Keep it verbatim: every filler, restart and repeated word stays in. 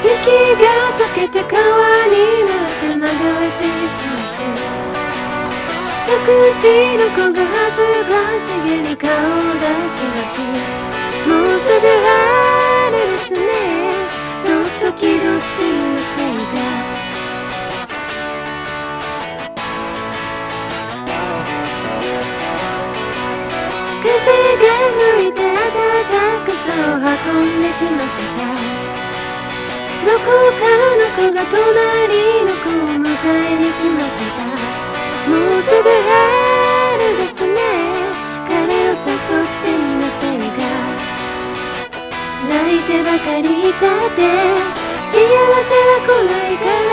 雪が溶けて川になって流れていきます。つくしの子が恥ずかしげに顔を出します。もうすぐ春ですね、ちょっと気取ってみませんか。風が吹いて暖かさを運んできました。どこかの子が隣の子を迎えに来ました。もうすぐ春ですね、彼を誘ってみませんか。泣いてばかりいたって幸せは来ないから